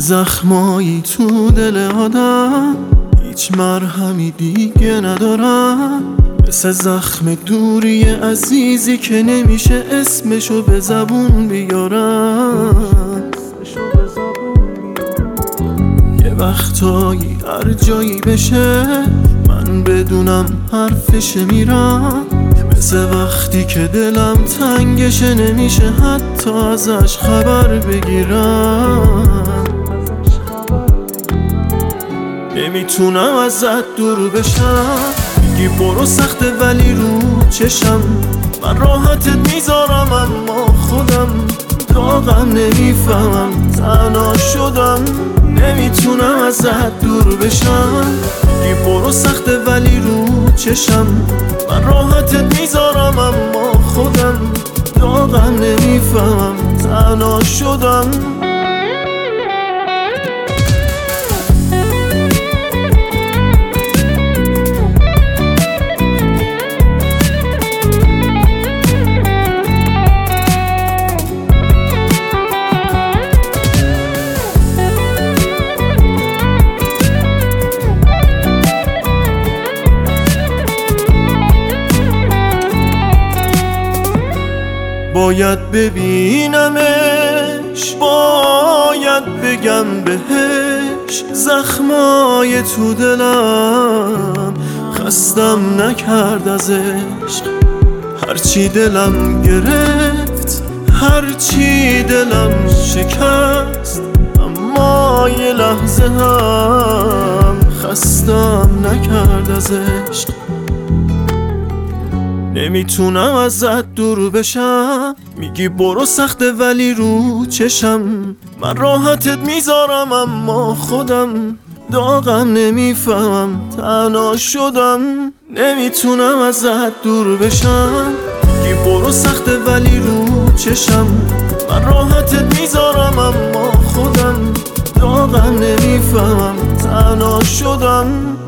زخمایی تو دل آدم هیچ مرهمی دیگه ندارم، مثل زخم دوری عزیزی که نمیشه اسمشو به زبون بیارم. یه وقتایی هر جایی بشه من بدونم حرفش میرم، مثل وقتی که دلم تنگشه نمیشه حتی ازش خبر بگیرم. نمیتونم ازت دور بشم، میگی برو سخته ولی رو چشم من راحتت میذارم، اما خودم داغم نمیفهمم تنها شدم. نمیتونم ازت دور بشم، میگی برو سخته ولی رو چشم من راحتت میذارم، اما خودم داغم نمیفهمم تنها شدم. باید ببینمش، باید بگم بهش زخمای تو دلم خستم نکرد از عشق. هرچی دلم گرفت، هرچی دلم شکست، اما یه لحظه هم خستم نکرد از عشق. نمیتونم ازت دور بشم، میگی برو سخته ولی رو چشم من راحتت میذارم، اما خودم داغم نمیفهمم تنها شدم. نمیتونم ازت دور بشم، میگی برو سخته ولی رو چشم من راحتت میذارم، اما خودم داغم نمیفهمم تنها شدم.